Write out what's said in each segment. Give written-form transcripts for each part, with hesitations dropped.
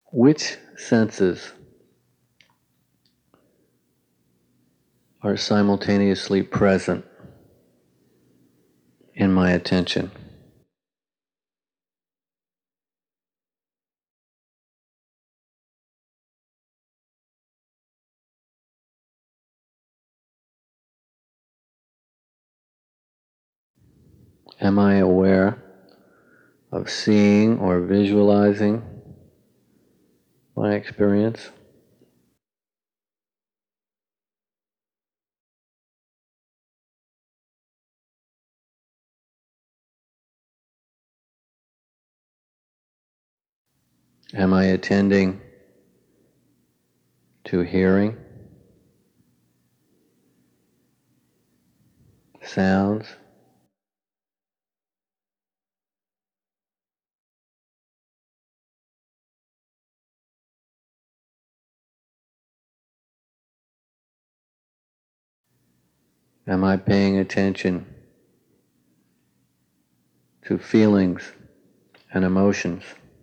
Which senses are simultaneously present in my attention? Am I aware of seeing or visualizing my experience? Am I attending to hearing sounds? Am I paying attention to feelings and emotions?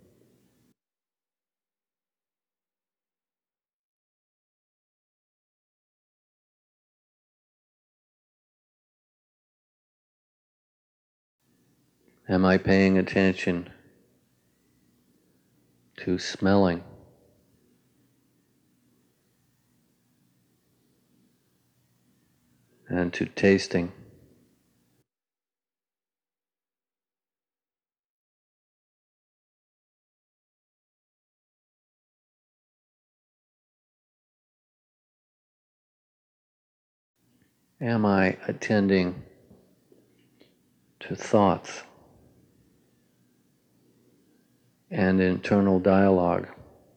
Am I paying attention to smelling and to tasting? Am I attending to thoughts and internal dialogue?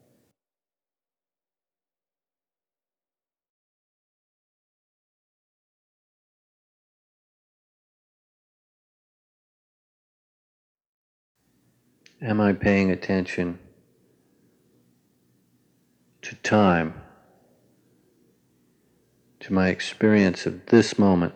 Am I paying attention to time, to my experience of this moment?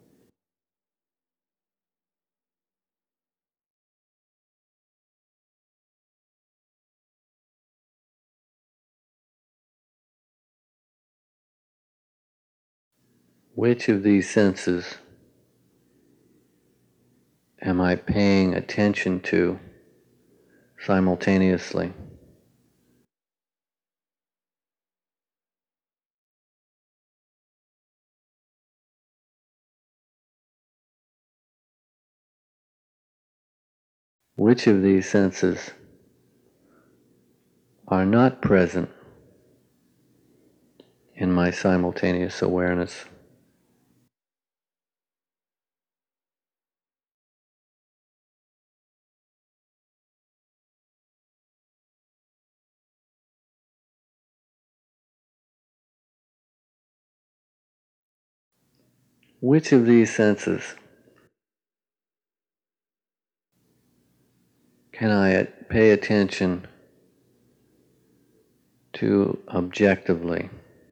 Which of these senses am I paying attention to simultaneously? Which of these senses are not present in my simultaneous awareness? Which of these senses can I pay attention to objectively?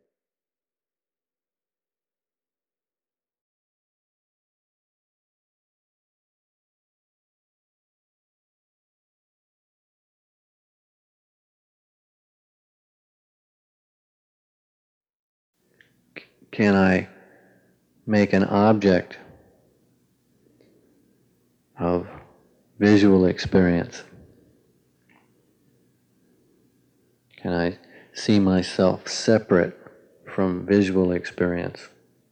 Can I make an object of visual experience? Can I see myself separate from visual experience?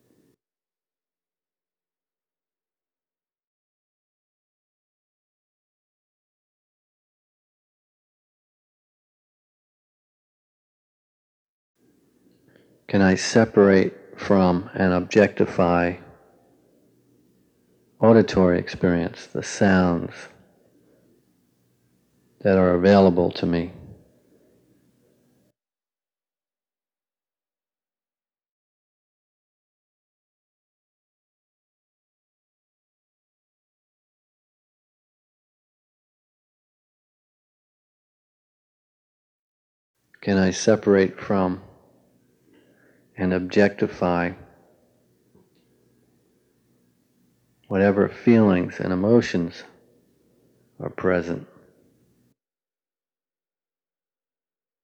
Can I separate from and objectify auditory experience, the sounds that are available to me? Can I separate from and objectify whatever feelings and emotions are present?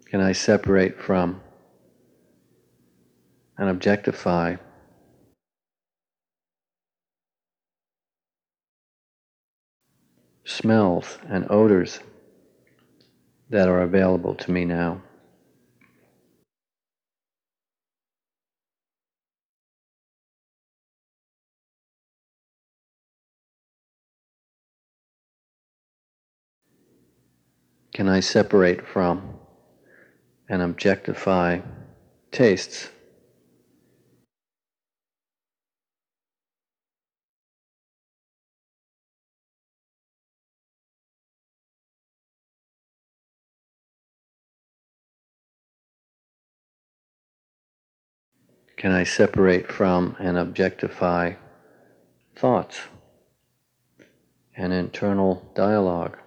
Can I separate from and objectify smells and odors that are available to me now? Can I separate from and objectify tastes? Can I separate from and objectify thoughts and internal dialogue?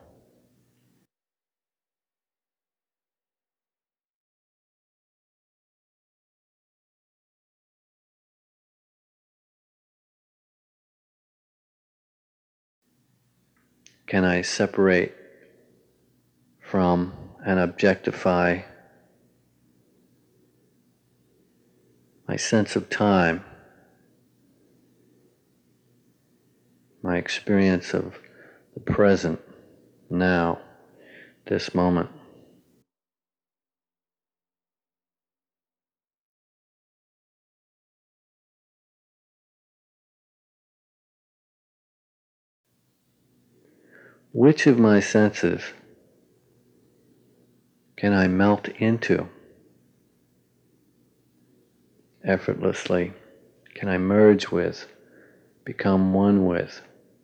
Can I separate from and objectify my sense of time, my experience of the present, now, this moment? Which of my senses can I melt into effortlessly? Can I merge with, become one with?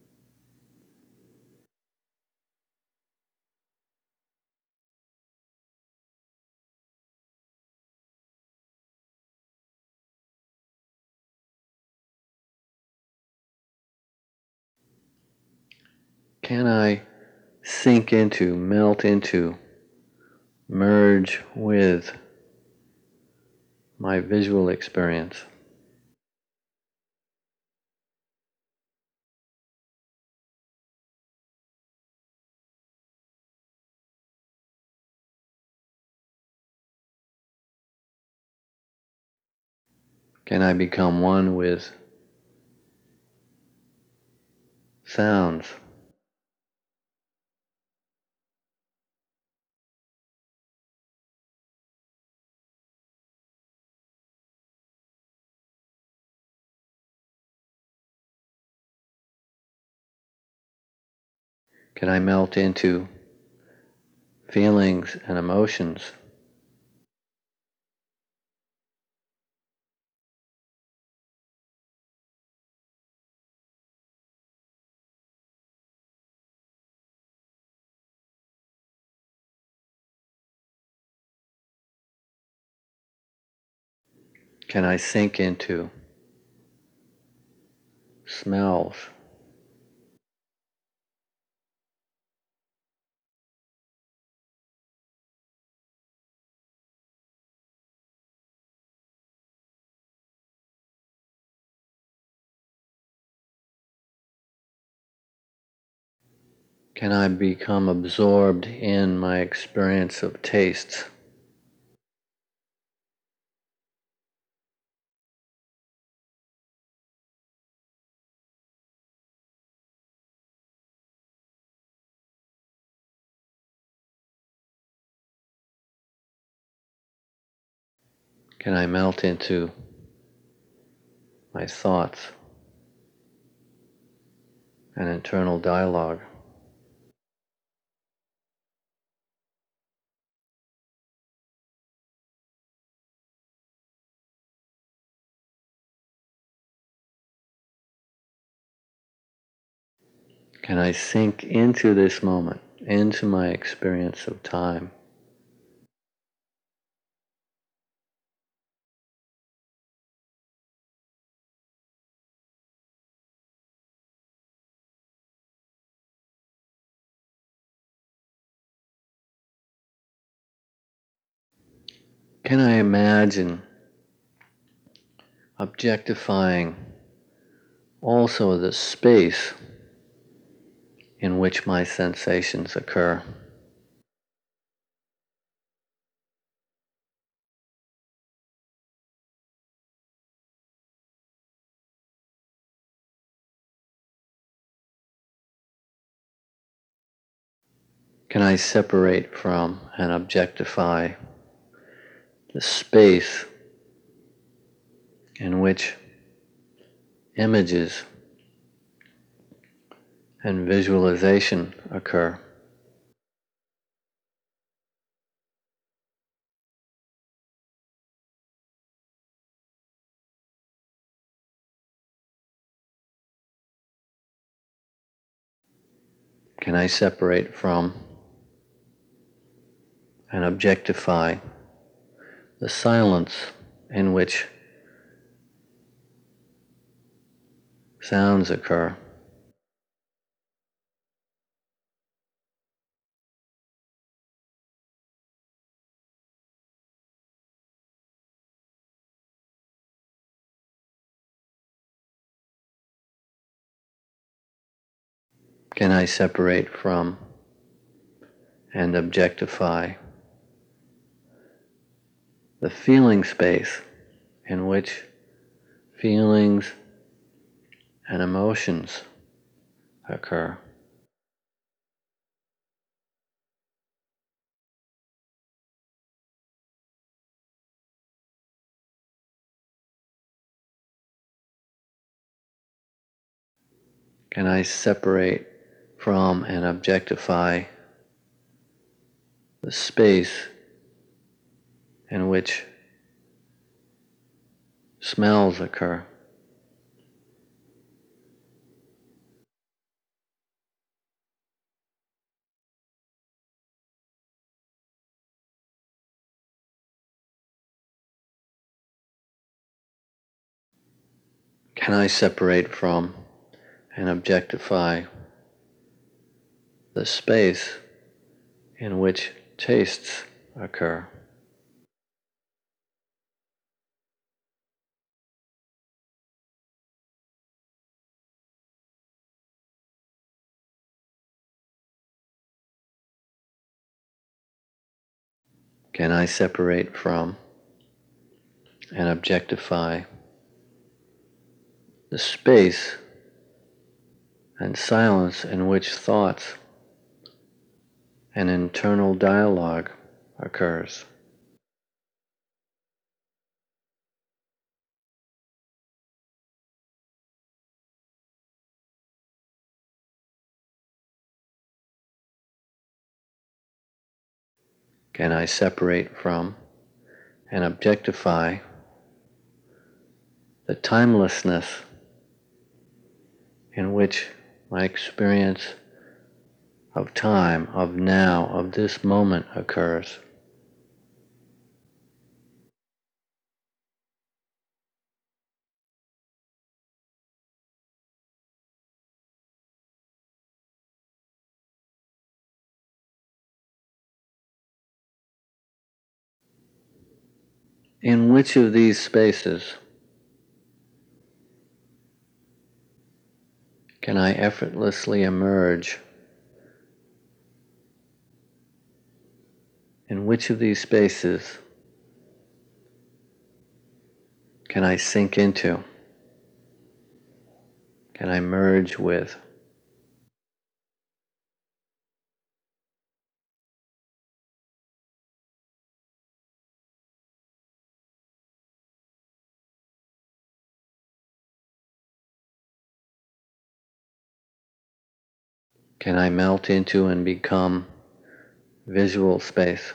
Can I sink into, melt into, merge with my visual experience? Can I become one with sounds? Can I melt into feelings and emotions? Can I sink into smells? Can I become absorbed in my experience of tastes? Can I melt into my thoughts and internal dialogue? Can I sink into this moment, into my experience of time? Can I imagine objectifying also the space in which my sensations occur? Can I separate from and objectify the space in which images and visualization occur? Can I separate from and objectify the silence in which sounds occur? Can I separate from and objectify the feeling space in which feelings and emotions occur? Can I separate from and objectify the space in which smells occur? Can I separate from and objectify the space in which tastes occur? Can I separate from and objectify the space and silence in which thoughts and internal dialogue occurs? Can I separate from and objectify the timelessness in which my experience of time, of now, of this moment occurs? In which of these spaces can I effortlessly emerge? In which of these spaces can I sink into? Can I merge with? Can I melt into and become visual space?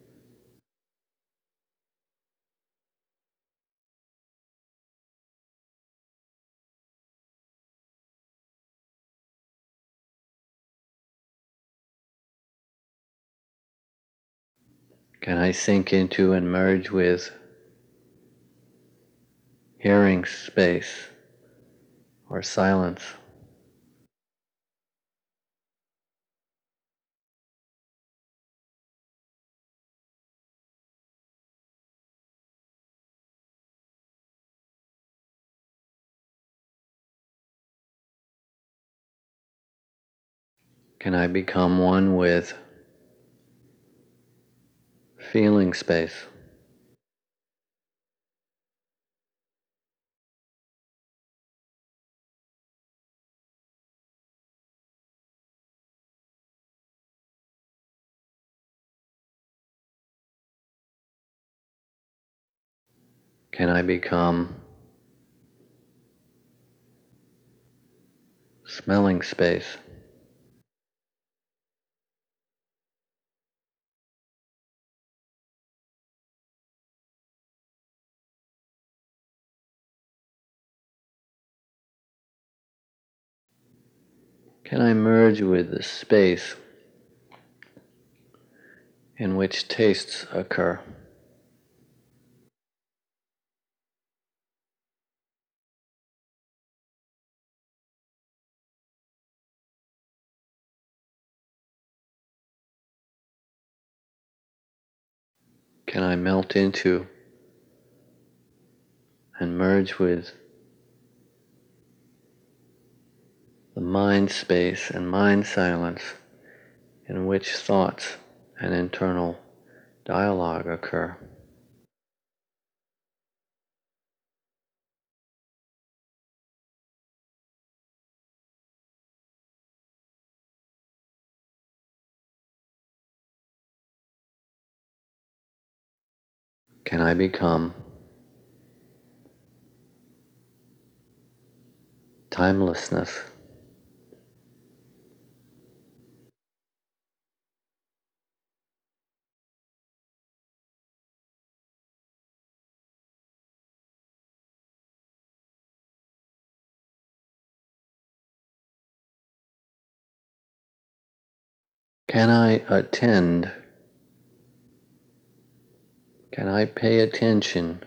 Can I sink into and merge with hearing space or silence? Can I become one with feeling space? Can I become smelling space? Can I merge with the space in which tastes occur? Can I melt into and merge with the mind space and mind silence in which thoughts and internal dialogue occur? Can I become timelessness? Can I attend? Can I pay attention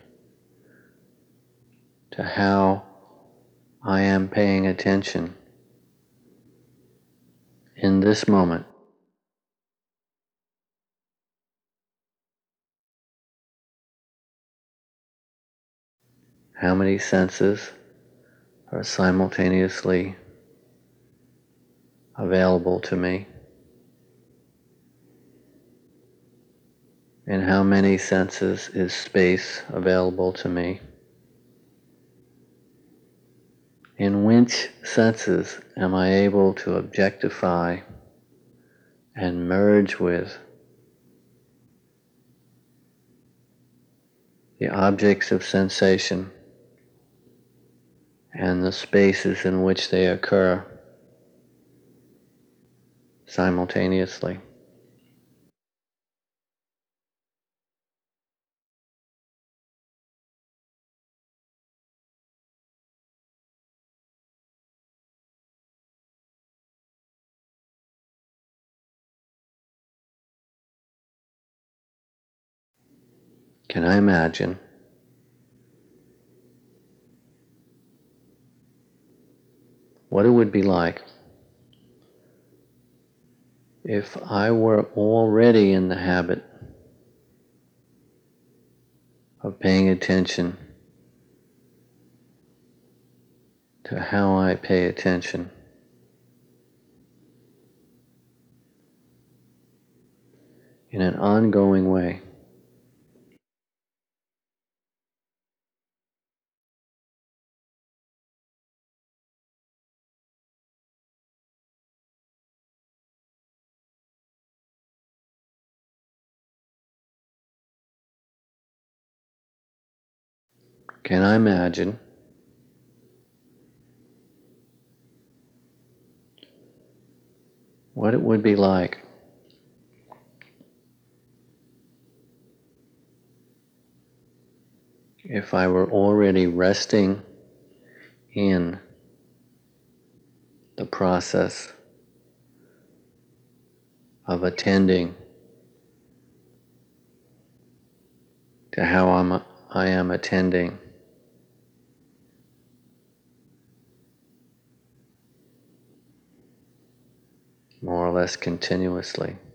to how I am paying attention in this moment? How many senses are simultaneously available to me? In how many senses is space available to me? In which senses am I able to objectify and merge with the objects of sensation and the spaces in which they occur simultaneously? Can I imagine what it would be like if I were already in the habit of paying attention to how I pay attention in an ongoing way? Can I imagine what it would be like if I were already resting in the process of attending to how I am attending more or less continuously?